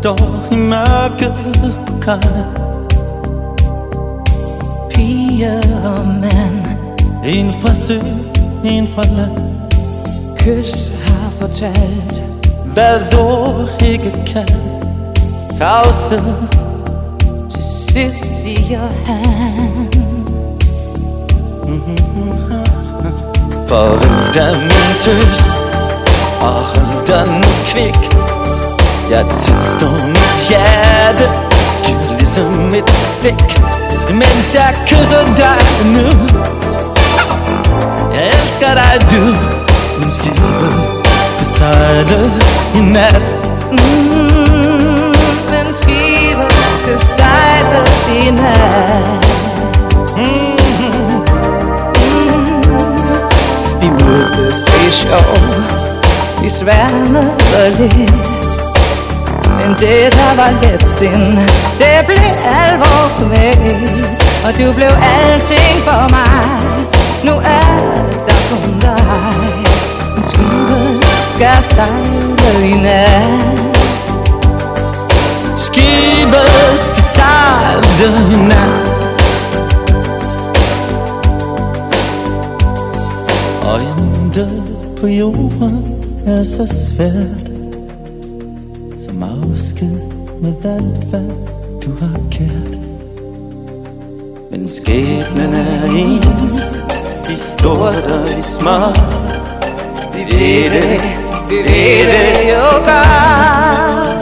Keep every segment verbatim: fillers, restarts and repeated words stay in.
står i mørket på kaj. Piger og mand, en fra sø, en fra land. Kys har fortalt, hvad ord ikke kan. Tavshed, til sidst siger han. Farvel da min tøs, og hold dig nu kvik. Jeg tilstår mit hjerte, giver ligesom et stik, mens jeg kysser dig nu. Jeg elsker dig du, men skibet skal sejle i nat. Mm, men skibet skal sejle i nat. Mm-hmm. Mm, vi mødtes i sjov, vi sværmede lidt. Men det der var let sind, det blev alvor med. Og du blev alting for mig. Nu er der kun dig. Men skibet skal sejle i nat. Skibet skal sejle i nat. Og intet på jorden er så svært som afsked med alt hvad du har kært. Men skæbnen er ens, i stort og i småt. Vi ved det, vi ved det jo godt.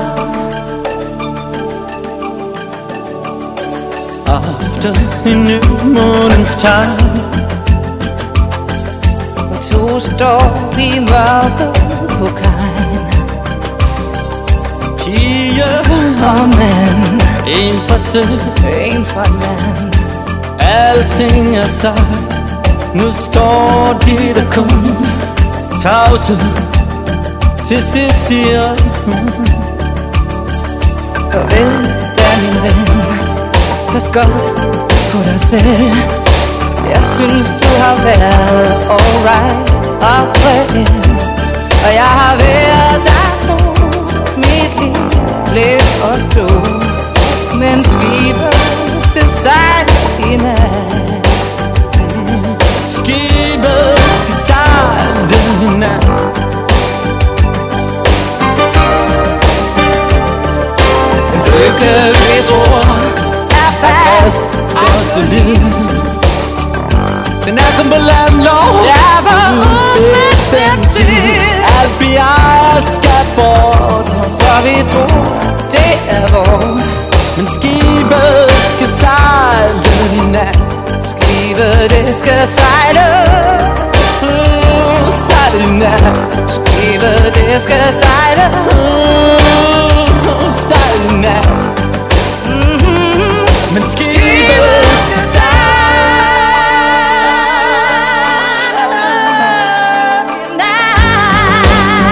Aften i nymånens tegn, og to står i mørket på kajen. Piger og mand, en fra sø, en fra land. Alting er sagt, nu står de der kun tavse. Til sidst siger farvel da min ven, pas godt på dig selv. Jeg synes du har været alright og reel, og jeg har været der tro. Mit liv blev os to, men skibet skal sejle i nat. Skibet skal sejle i nat. En lykke vi tror er fast og solid. Den er kun på land lov, der var ubestemt tid. Alt vi ejer skal bort, for vi tror det er vor. Men skibet skal sejle i nat. Skibet det skal sejle, uh, sejle i nat. Skibet det skal sejle, uh, sejle i nat. mm-hmm. Men skibet skal sejle i nat.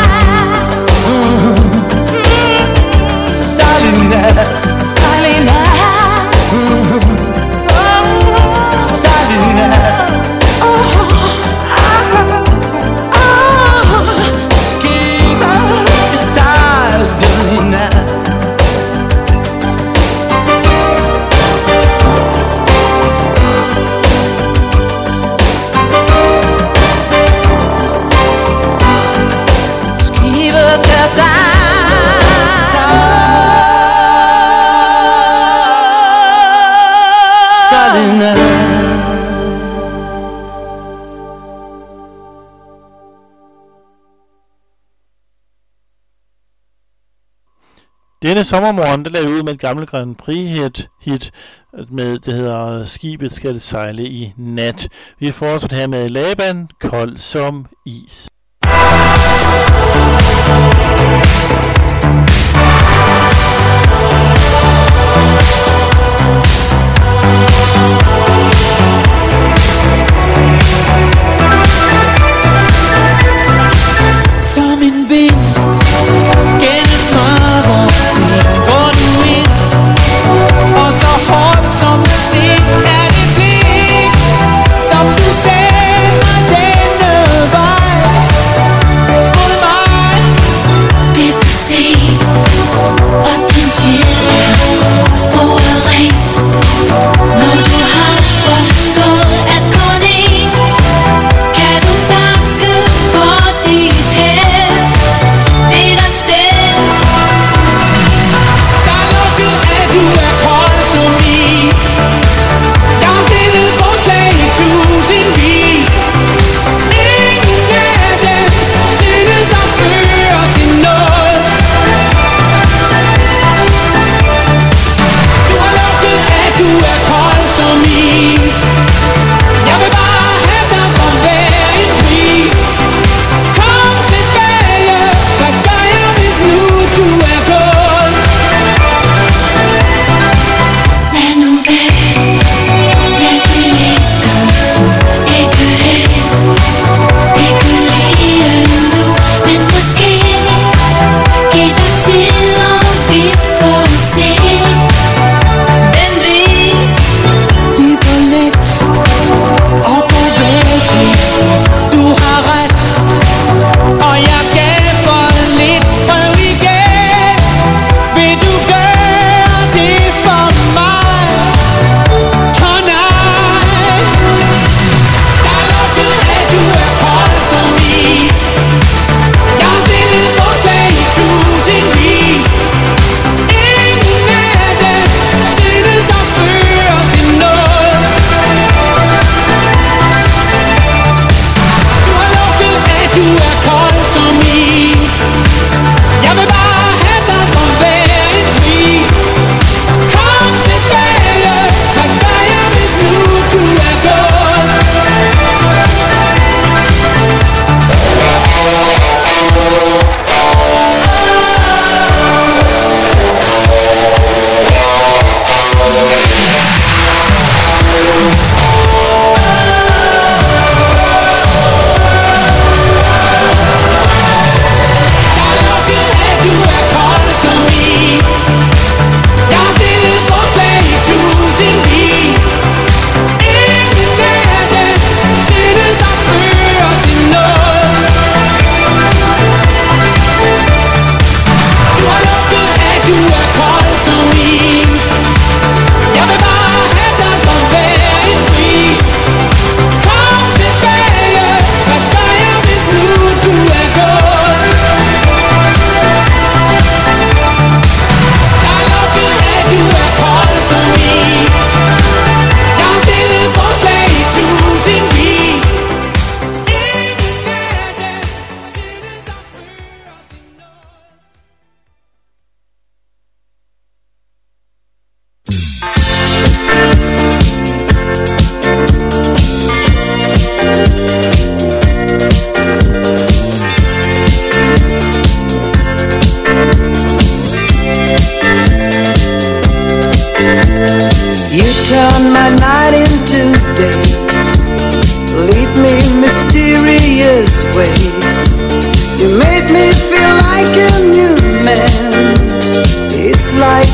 uh, Sejle i nat. Sejle i nat. Denne sommermorgen, der lavede ud med et gammelt Grand Prix hit, hit med, det hedder Skibet skal sejle i nat. Vi fortsætter her med Laban, kold som is. Som en vind gennem mørket går du ind, og så hårdt som en sten er det blik, som du sender denne vej.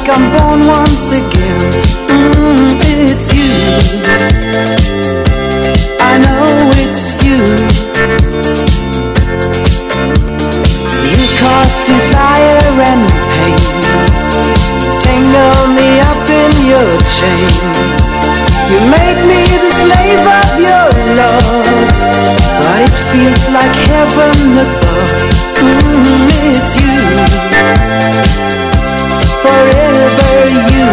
like I'm born once again. Mm, it's you. I know it's you. You cause desire and pain, tangle me up in your chain. You make me the slave of your love, but it feels like heaven above. Mm, it's you, forever you.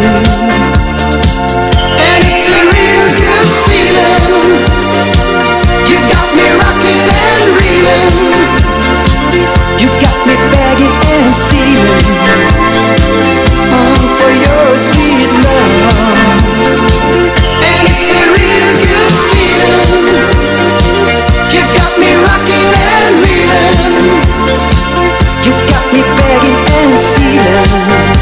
And it's a real good feeling. You got me rocking and reeling. You got me begging and stealing, mm, for your sweet love. And it's a real good feeling. You got me rocking and reeling. You got me begging and stealing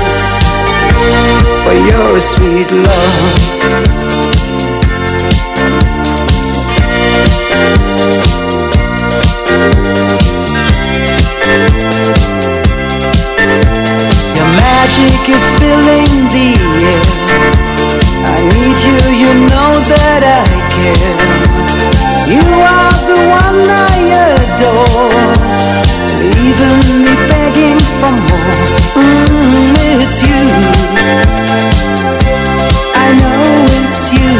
for your sweet love. Your magic is filling the air. I need you, you know that I care. You are the one I adore, leaving me begging for more. Mm, it's you. I know it's you.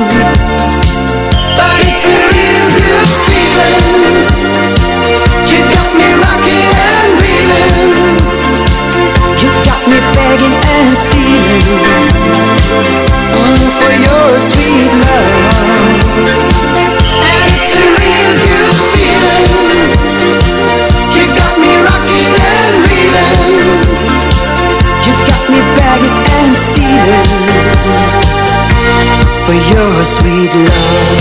But it's a real good feeling. You got me rocking and reeling. You got me begging and stealing, mm, for your sweet love. And it's a real good feeling. You got me rocking and reeling. You got me begging and stealing for your sweet love.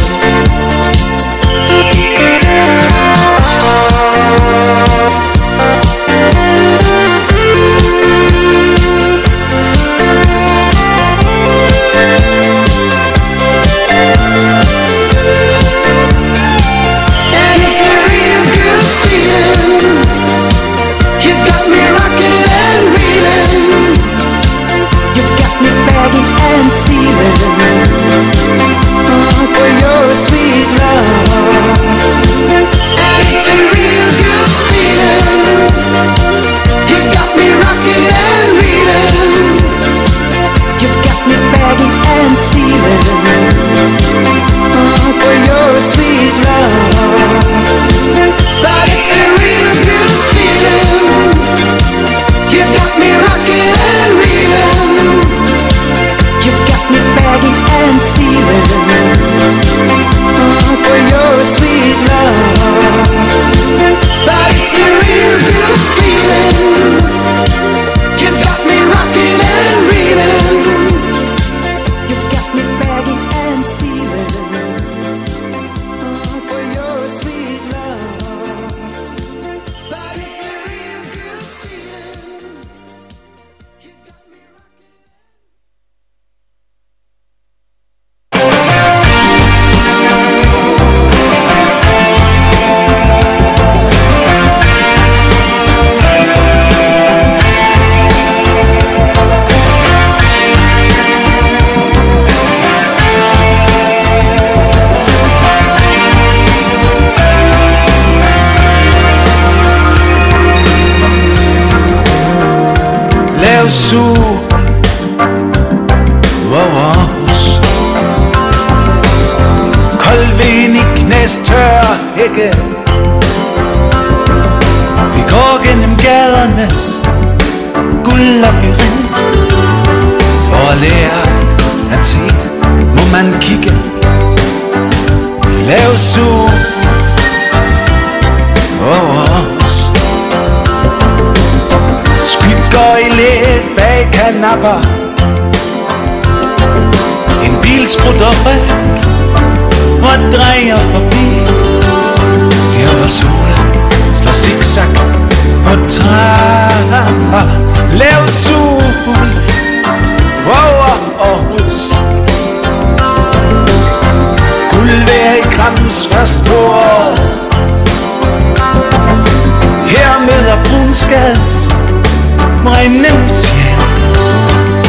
And it's a real good feeling. You got me rocking and reeling. You got me begging and stealing, mm, for your sweet love. And it's a real good feeling. You got me rocking and reeling. You got me begging and stealing, mm, for your sweet love. But it's a real good feeling. You got me rocking and reeling. You got me begging and stealing, mm, for your sweet love. But it's a real good feeling. You got me rocking and reeling. You got me begging and stealing, mm, for your sweet love. But it's a real good feeling. You got me rocking. Lav sol over os. Kold vind i knæstørre hække. Vi går gennem gadernes guldlabyrint. For at lære at se, må man kigge. Lav sol over os. Skygger i læ bag kanapper. En bil sprutter væk og drejer forbi. Her hvor solen slår zigzag på trapper. Lav sol over Aarhus. Guldvejr i Grams først på året. Her møder Brunsgads brændende sjæl.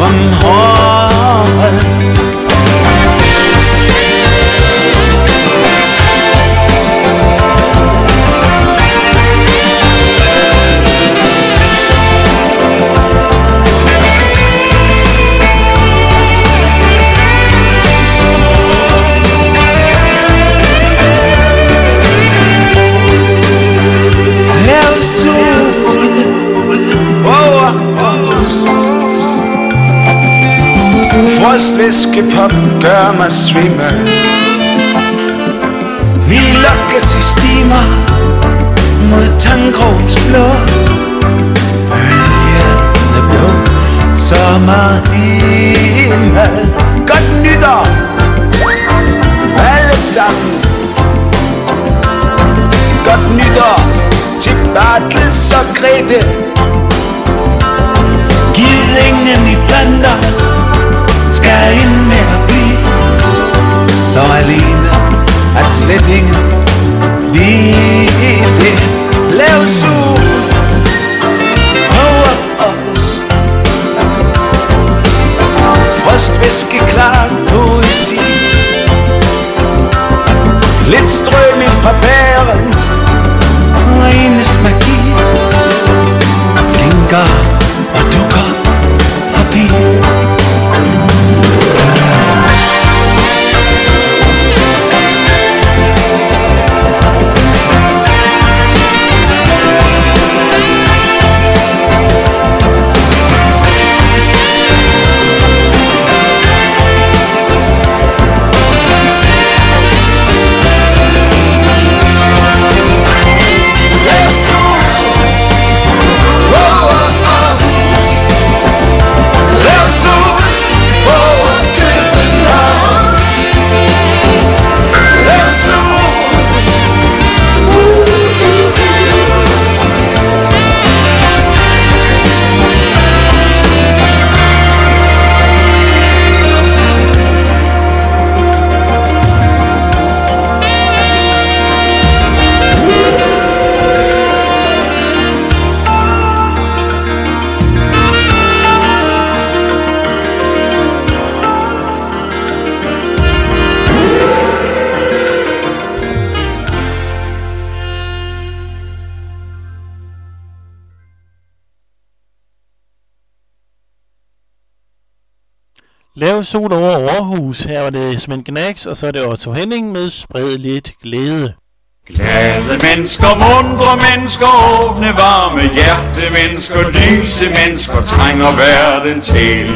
om håret. Frostvæskepop gør mig svimmel. Vi lokkes i stimer mod Tangkrogs blå. Bølgende blå sommerhimmel. Godt nytår alle sammen. Godt nytår til Bartels og Grete. Giv ingen i blandt os skal ind med at blive så alene, at slet ingen ved det. Lav sol over os, frostvæske klar poesi, lidt strøm ind fra bærens renes magi, blinker og dukker forbi. Lav sol over Aarhus. Her var det Svend Gnags, og så er det Otto Henning med Spred lidt glæde. Glade mennesker, mundre mennesker, åbne varme hjerte mennesker, lyse mennesker trænger verden til.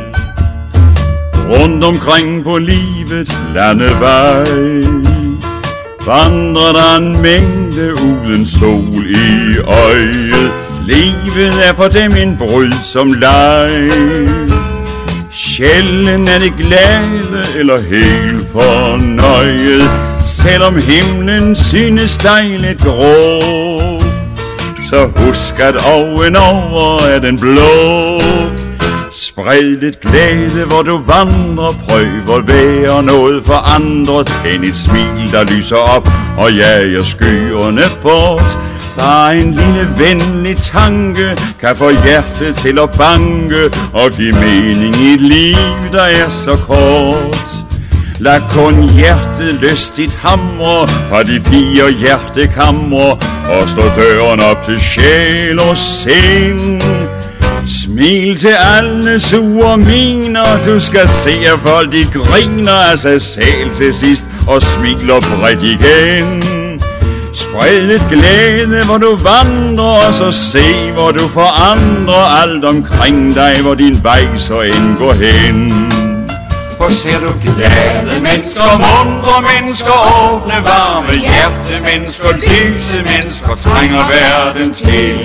Rundt omkring på livets landevej vandrer der en mængde uden sol i øjet. Livet er for dem en brydsom leg. Sjældent er det glade eller helt fornøjet, selvom himlen synes dig lidt grå. Så husk at oven over er den blå. Spred lidt glæde, hvor du vandrer, prøv at være noget for andre. Tænd et smil, der lyser op og jager skyerne bort. Bare en lille venlig tanke kan få hjertet til at banke og give mening i et liv, der er så kort. Lad kun hjertet lystigt hamre fra de fire hjertekamre og slå døren op til sjæl og sind. Smil til alle sure miner, du skal se at folk de griner af sig selv til sidst og smiler bredt igen. Spred lidt glæde, hvor du vandrer, og så se, hvor du forandrer alt omkring dig, hvor din vej så end går hen. For ser du glade mennesker, mundre mennesker, åbne varme hjerte mennesker, lyse mennesker trænger verden til.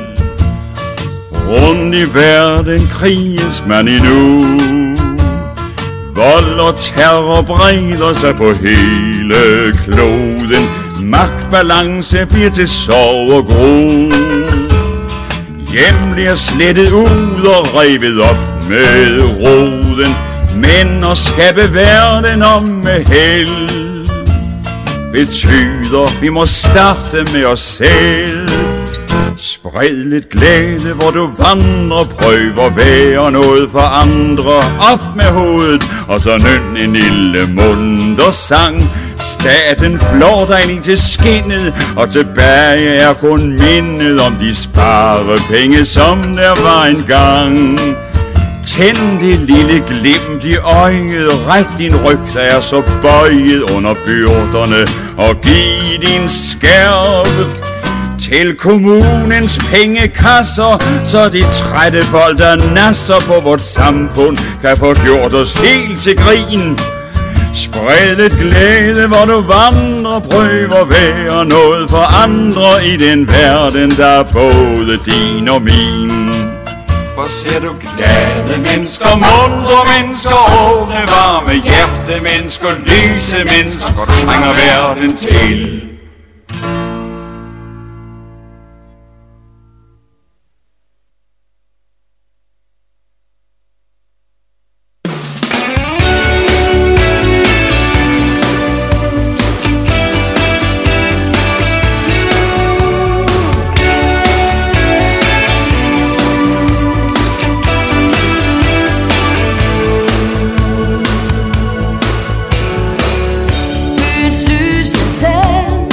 Rundt i verden kriges man endnu. Vold og terror breder sig på hele kloden. Magtbalance bliver til sorg og gro. Hjem bliver slettet ud og revet op med roden. Men at skabe verden om med held betyder, vi må starte med os selv. Spred lidt glæde, hvor du vandrer, prøv at være noget for andre. Op med hovedet, og så nynn en lille munter sang. Staten flår dig ind til skinnet, og tilbage er kun mindet om de sparepenge, som der var engang. Tænd det lille glimt i øjet, ræk din ryg, der er så bøjet under byrderne, og giv din skærv til kommunens pengekasser, så de trætte folk, der nasser på vort samfund, kan få gjort os helt til grin. Spred lidt glæde, hvor du vandrer, prøv at være noget for andre i den verden, der er både din og min. For ser du glade mennesker, muntre mennesker, åbne varme hjerte mennesker, lyse mennesker, trænger verden til. Byens lyse tand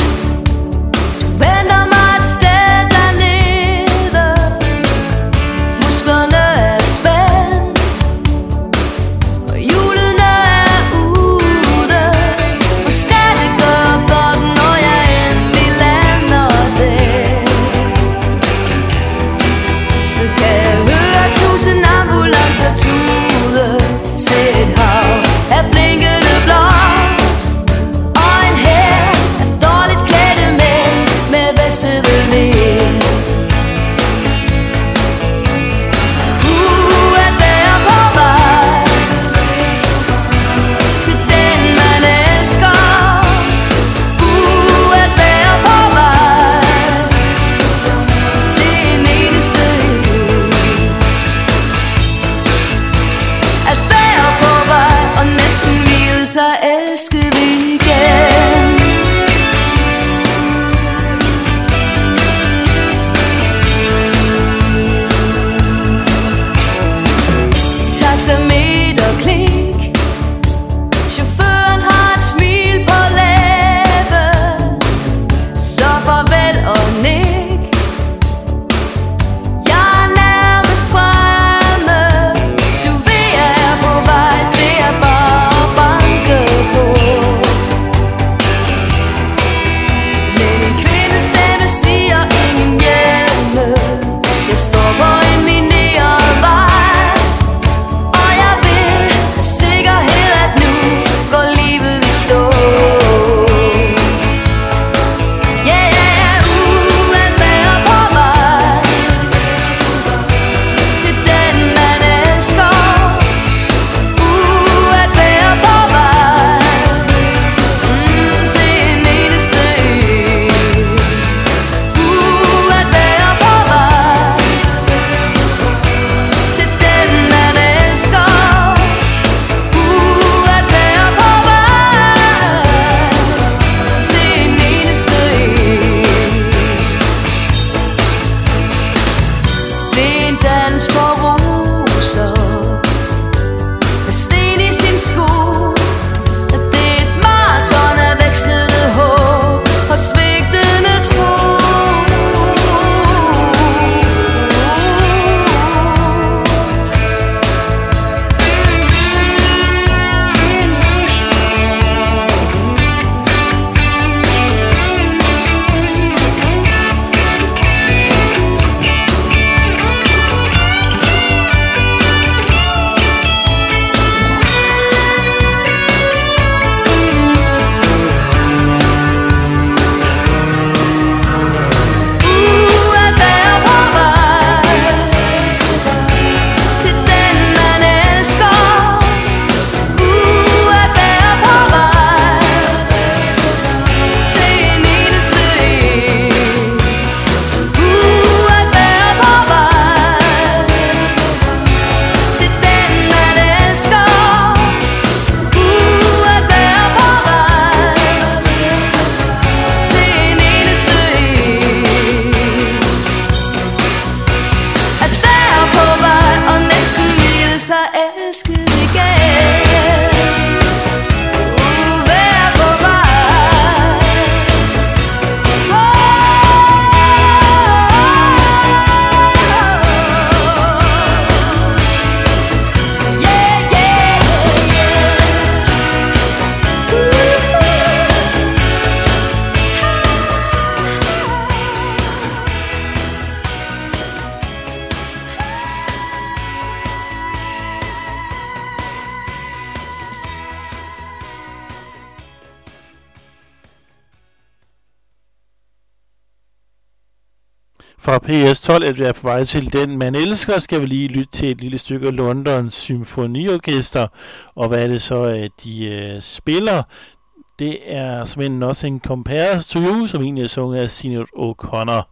Fra P S tolv, at vi er på vej til Den Man Elsker, skal vi lige lytte til et lille stykke Londons Symfoniorkester. Og hvad er det så, at de øh, spiller? Det er som Nothing Compares to You, som egentlig er sunget af Sinead O'Connor.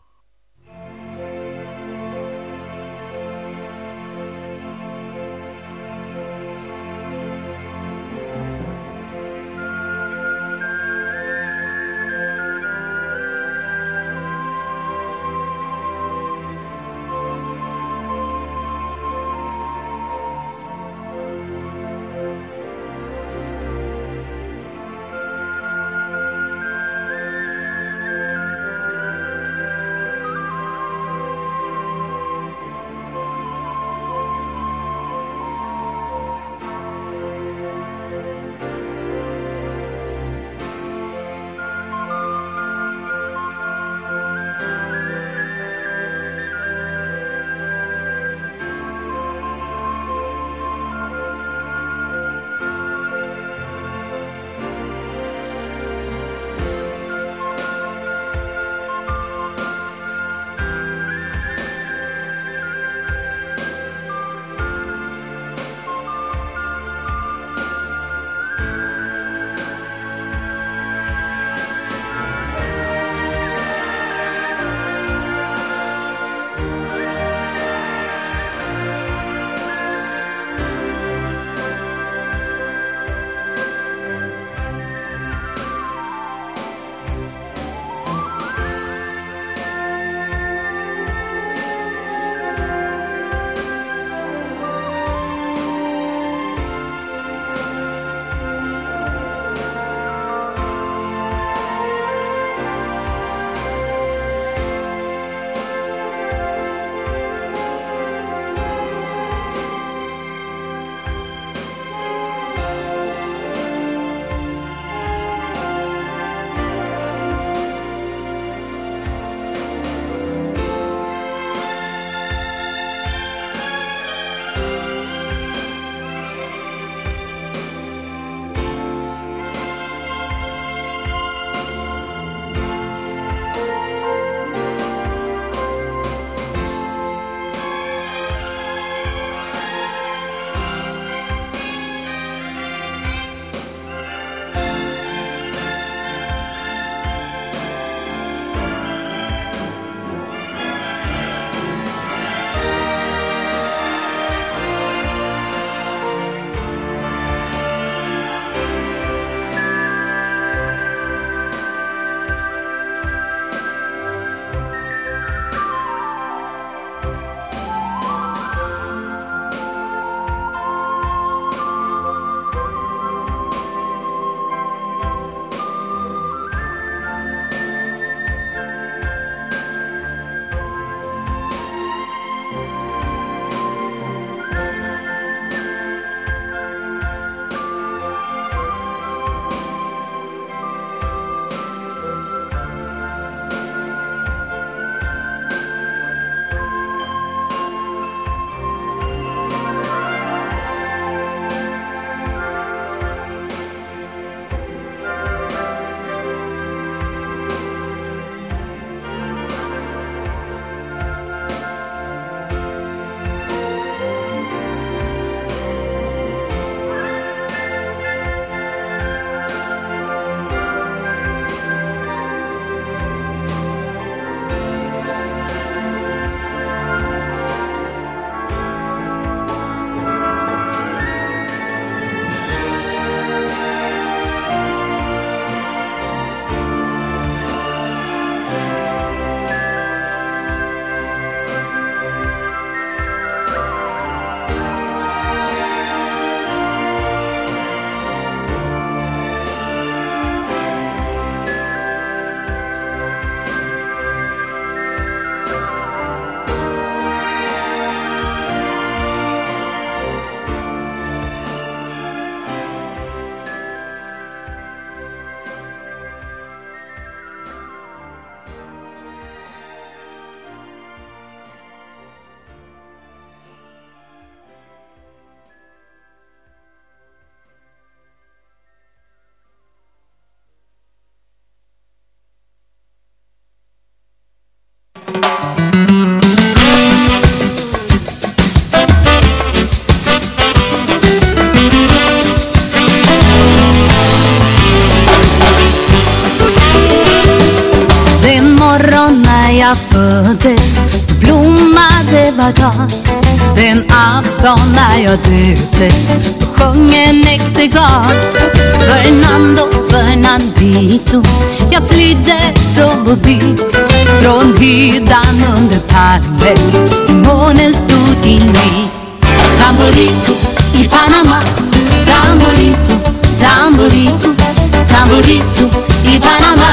möttes blommade var dag. Den afton när jag döptes sjöng en äktegard. Fernando, Fernandito, jag flydde från vår by, från hyddan under palmen. Månen stod inne. Tamborito i Panama, tamborito, tamborito, tamborito i Panama.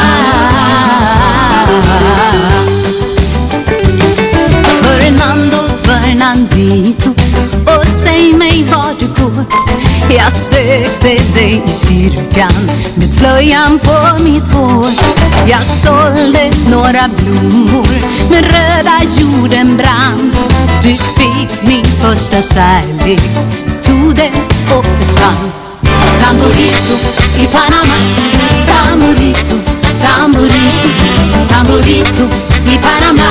Fernando, Fernandito, och säg mig var du går. Jag sökte dig i kyrkan med slöjan på mitt hår. Jag sålde några blommor men röda jorden brann. Du fick min första kärlek, du tog det och försvann. Tamborito i Panama, tamborito, tamborito, tamborito i Panama.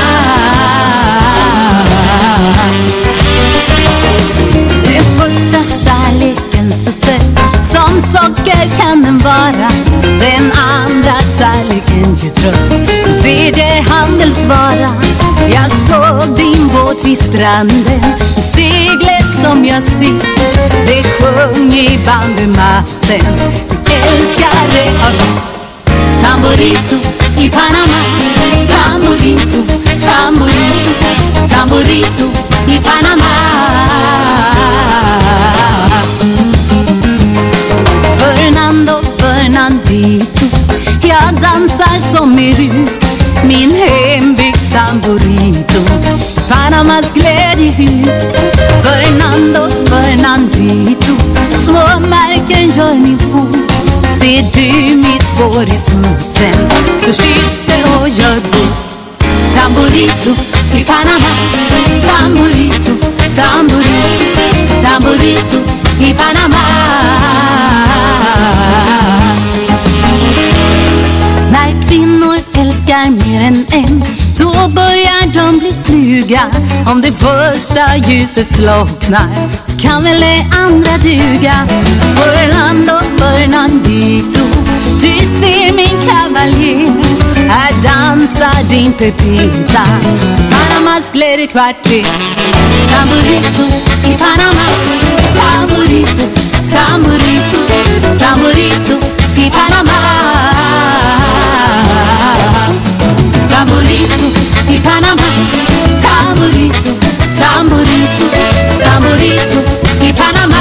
Den första kärleken så söt som socker kan den vara. Den andra kärleken ger tröst, den tredje handelsvara. Jag såg din båt vid stranden, seglet som jag sitt. Det sjöng i bandemassen, du älskare av tamborito i Panama, tamborito, tamborito, tamborito i Panama. Fernando, Fernandito, jag dansar som i rus. Min hembygd tamborito, Panamas glädjehus. Fernando, Fernandito, små märken gör min fot. Ser du mitt spår i smutsen, så skydds det och gör bort. Tamborito i Panama, tamborito, tamborito, tamborito i Panama. När kvinnor älskar mer än en, då börjar de bli sluga. Om det första ljuset slocknar, så kan väl det andra duga. Fernando, Fernandito, du ser min kavaljer. Här dansar din Pepita, Panamas glädjekvarter. Tamborito i Panama, tamborito, tamborito, tamborito i Panama. Tamborito i Panama, tamborito, tamborito, tamborito i Panama.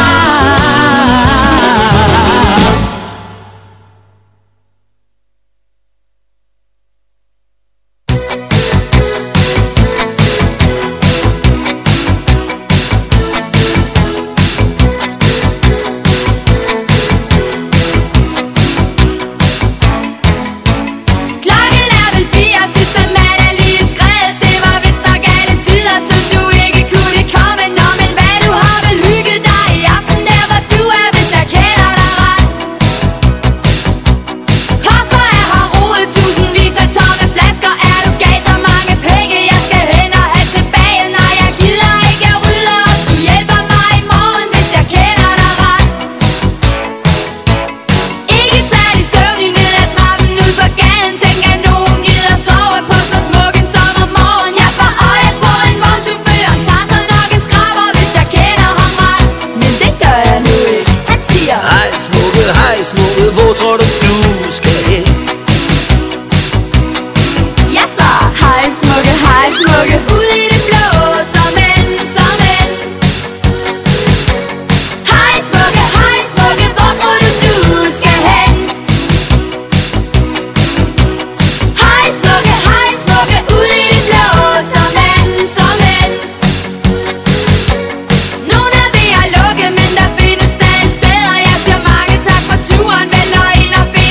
Hvor tror du du skal hen? Jeg svarer hej smukke, hej smukke, ud i det blå som en, som en. Hej smukke, hej smukke, hvor tror du du skal hen? Hej smukke, hej smukke, ud i det blå som en, som en. Nogle er ved at lukke, men der findes stadig steder. Jeg siger mange tak for turen, vel og ind og finde.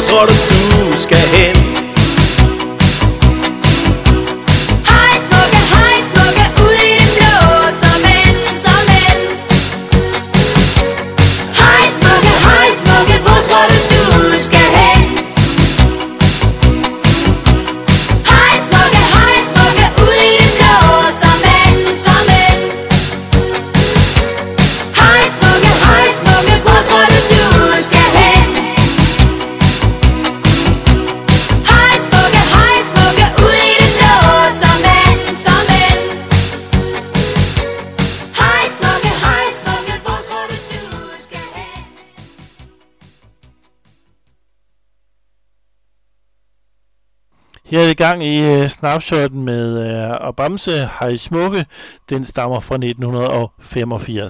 tror du du skal hen? Hej smukke, hej smukke, ud i det blå, som end, som end. Hej smukke, hej smukke, hvor tror du du skal hen? Hej smukke, hej smukke, ud i det blå, som end, som end. Hej smukke, hej smukke, hvor tror du du skal hen? Hej smukke, hej smukke, ud i det blå, som end, som end. Hej smukke, hej smukke, hvor tror du du skal hen? Her er i gang i uh, snapshotten med uh, Abamse, Hej Smukke. Den stammer fra nitten femogfirs.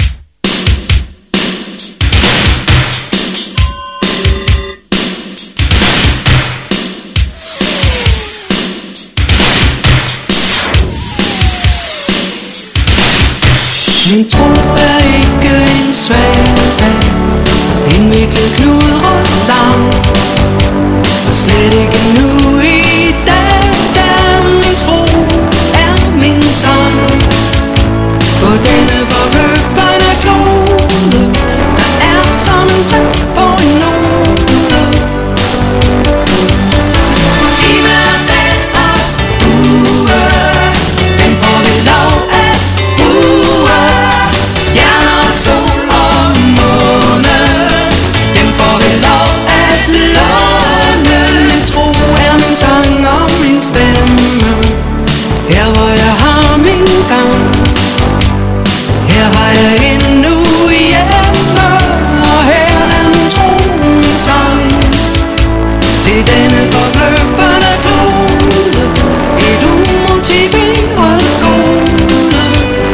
Min tro er ikke en svag, en viklet knudret lang, og slet ikke nu i dag, da min tro er min sang. På denne forløbende klode, der er som en prik på en node. Time og dag og uge, den får vi lov at bruge. Stjerner, sol og måne, dem får vi lov at låne. Min tro er min sang og min stemme, her hvor jeg har min gang. Her har jeg endnu hjemme, og her er min tro min sang. Til denne forbløffende klode, et umotiveret gode.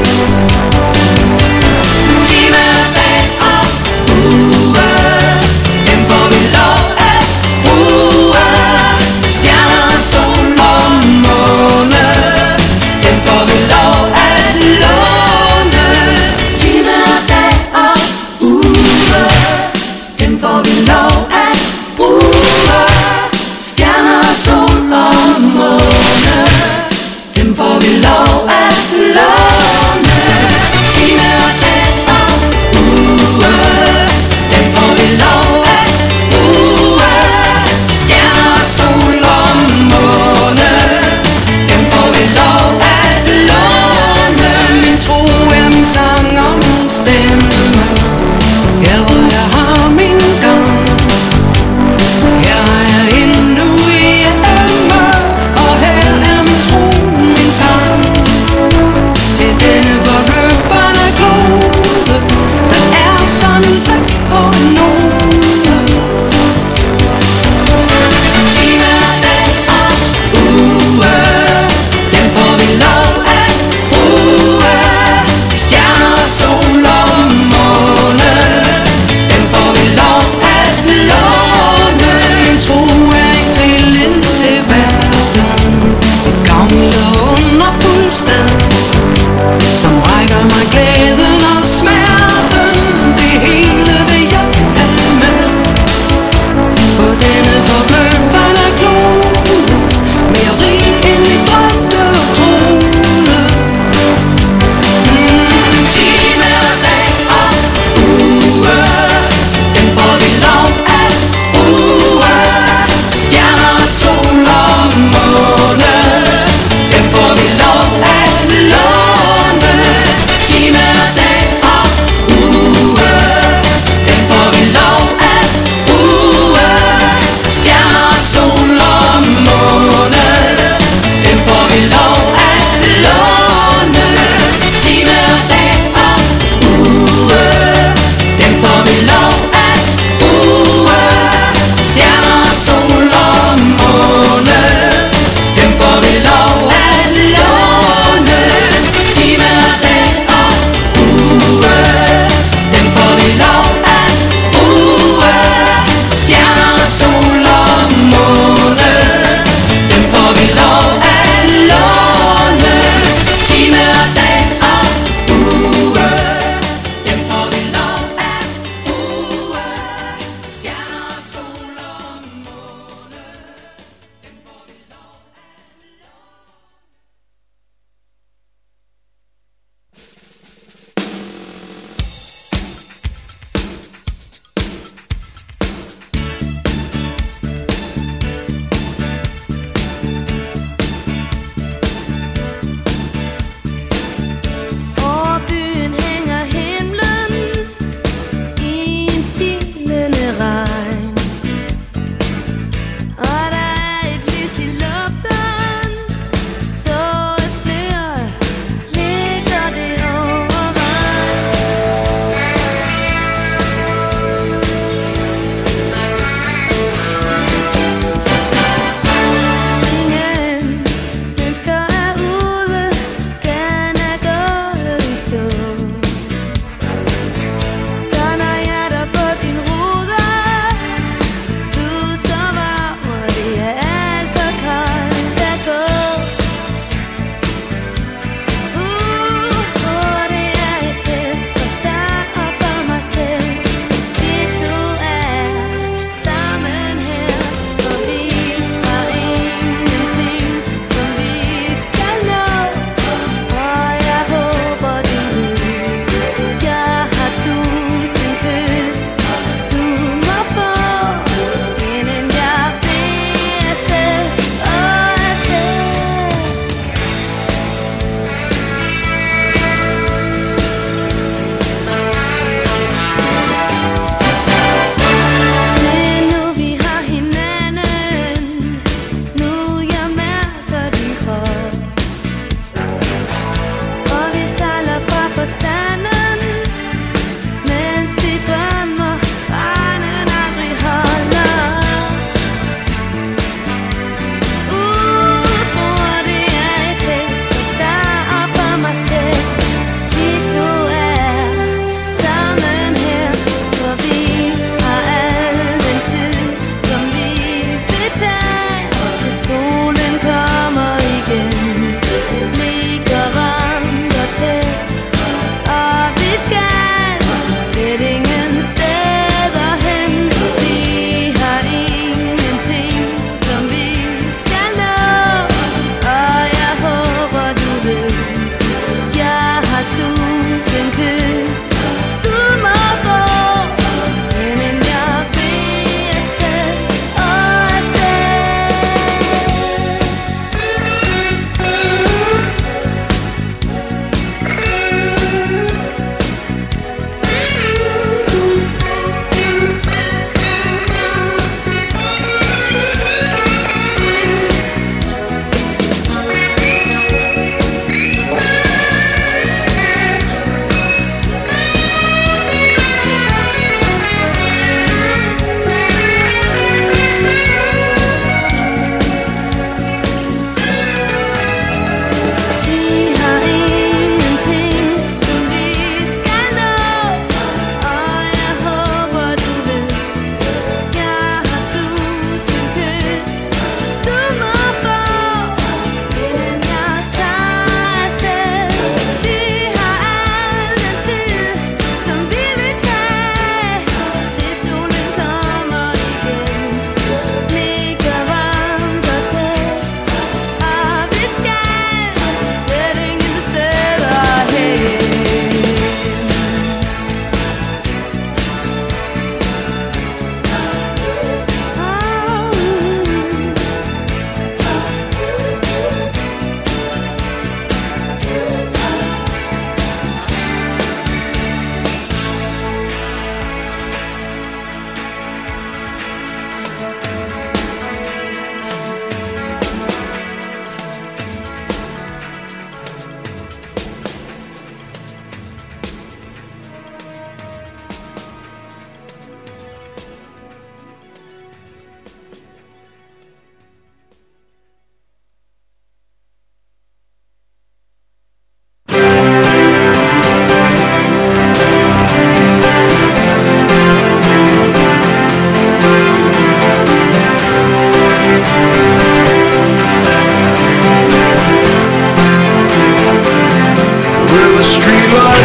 Time og dag og uge, dem får vi lov at bruge. Stjerner, sol og måne, dem får vi lov at låne. Time og dag og uge, dem får vi lov at bruge. Stjerner, sol og måne, dem får vi lov at låne. Time og dag og uge, dem får vi lov at bruge. Stjerner, sol og måne, dem får vi lov at låne. Min tro er min sang og min stemme, her hvor jeg har min gang. Her har jeg endnu hjemme, og her er min tro min sang.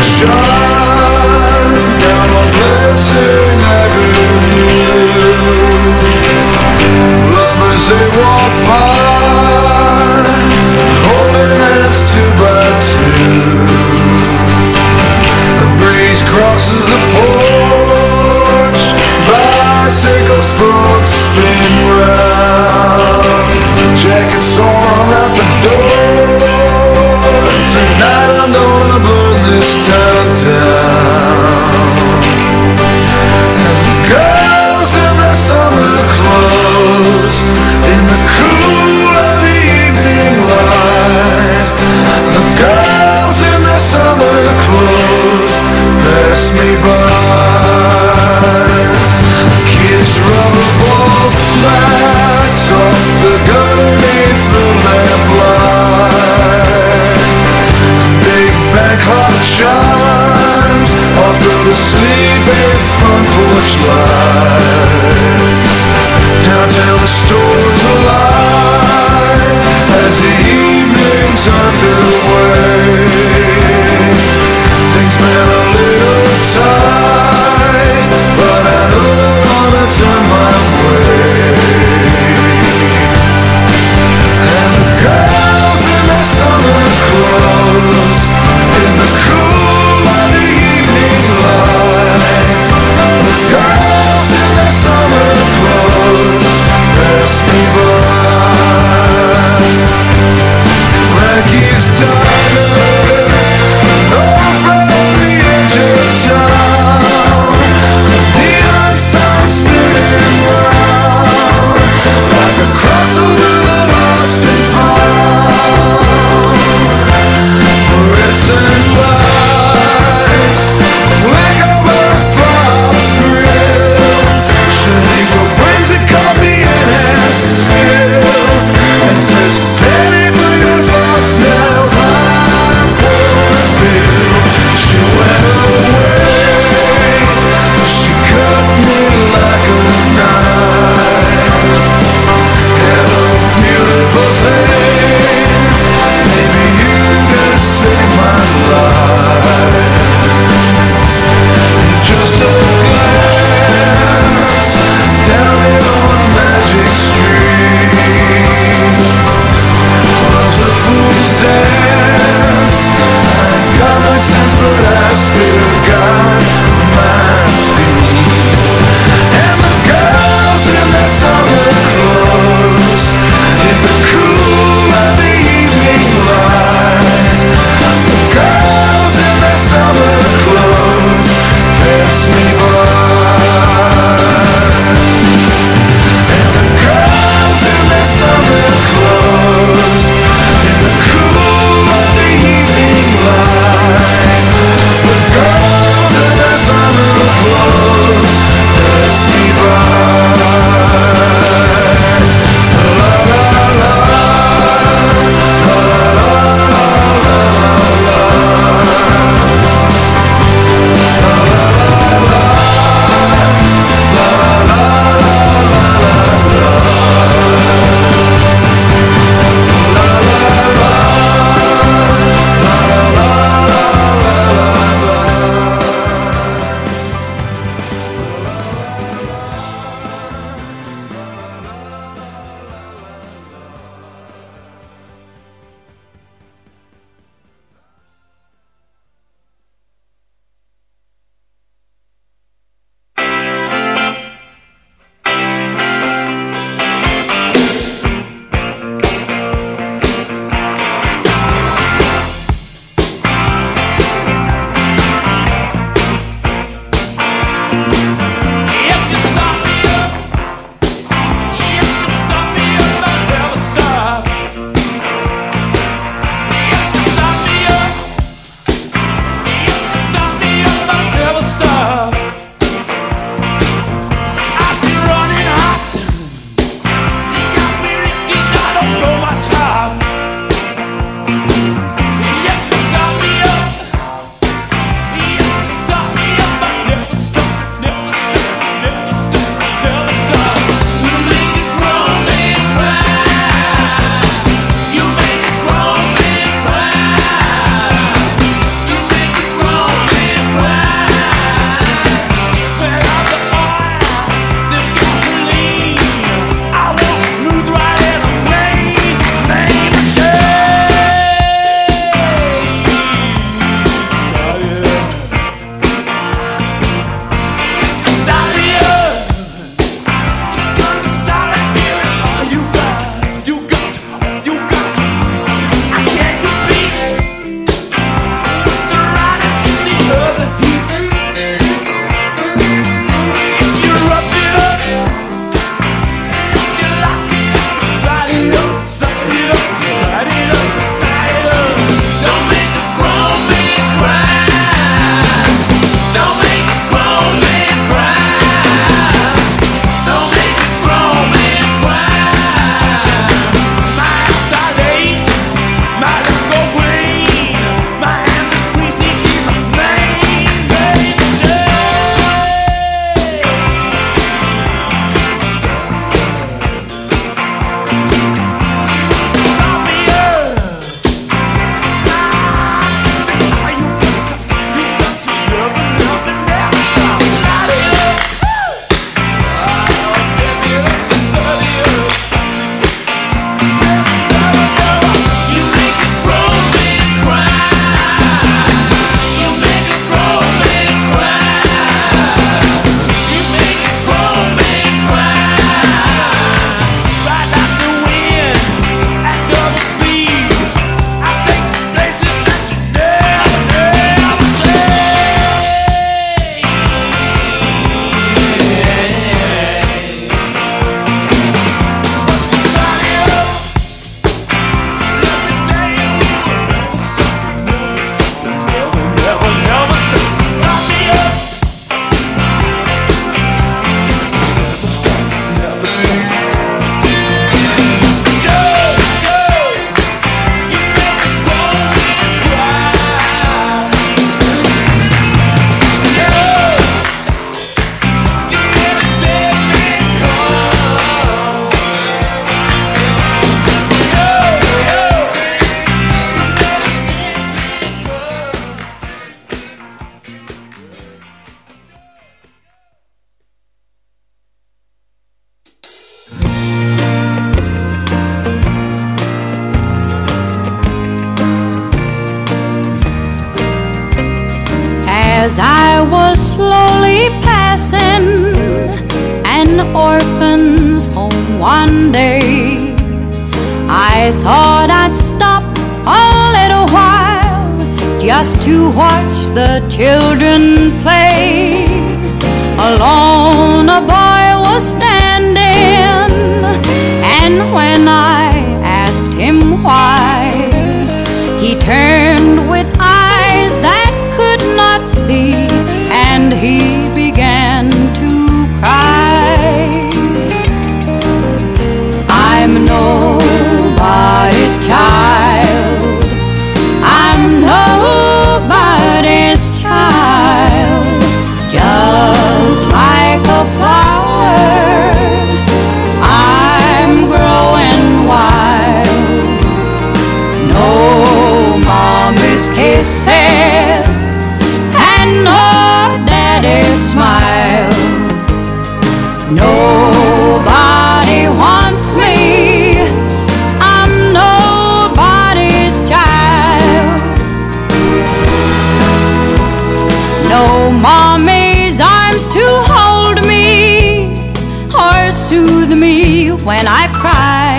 shine down on Blessing Avenue. Lovers they walk by, holding hands two by two. A breeze crosses the porch, bicycle spokes spin round. Jackets on at the door. Tonight I'm gonna burn this town down. And the girls in their summer clothes, in the cool of the evening light. The girls in their summer clothes pass me by. Kids rubber ball smacks off the underneath the lamplight. Big bank clock chimes after the sleepy front porch lights. Downtown the stores alive as the evening's underway. Things been a little tight, but I know they're gonna turn my way. And the girls in their summer clothes, in the cool of the evening light. The girls in their summer orphan's home one day. I thought I'd stop a little while just to watch the children play. Alone a boy was standing, and when I asked him why, he turned with eyes that could not see, and he began to cry. I'm nobody's child, I'm nobody's child, just like a flower, I'm growing wild. No mommy's kisses and no daddy's smiles. Nobody wants me, I'm nobody's child. No mommy's arms to hold me or soothe me when I cry.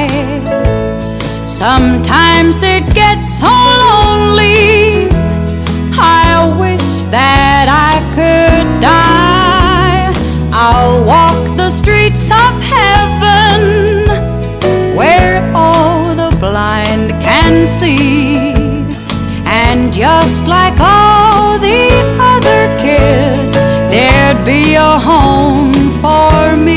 Sometimes it gets so lonely, I wish that I could die. I'll walk the streets of heaven where all the blind can see, and just like all the other kids, there'd be a home for me.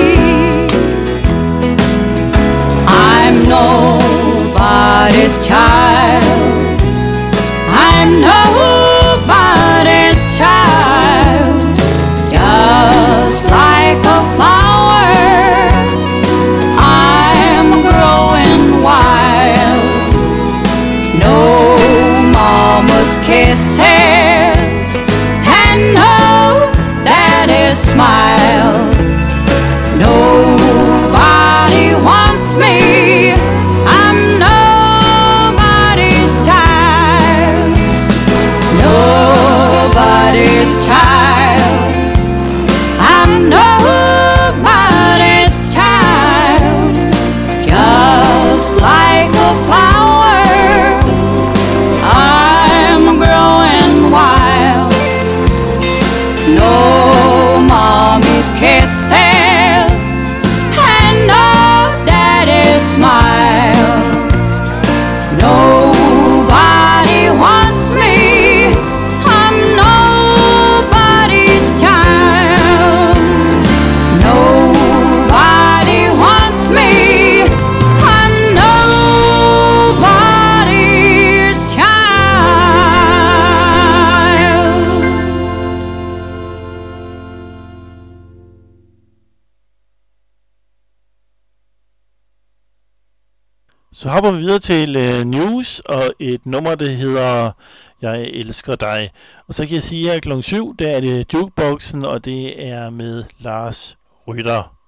I'm nobody's child, I'm nobody's child, just like a flower, I'm growing wild. No mama's kisses and no daddy's smiles. Nobody wants me, I'm nobody's child. Nobody's child, I'm nobody's child, just like a flower, I'm growing wild. No mommy's kisses and no daddy's smiles. Nobody wants me, I'm nobody's child. Nobody wants me, I'm nobody's child. Så hopper vi videre til uh, news og et nummer, der hedder Jeg elsker dig. Og så kan jeg sige, at klokken syv, der er det Jukeboxen, og det er med Lars Rytter.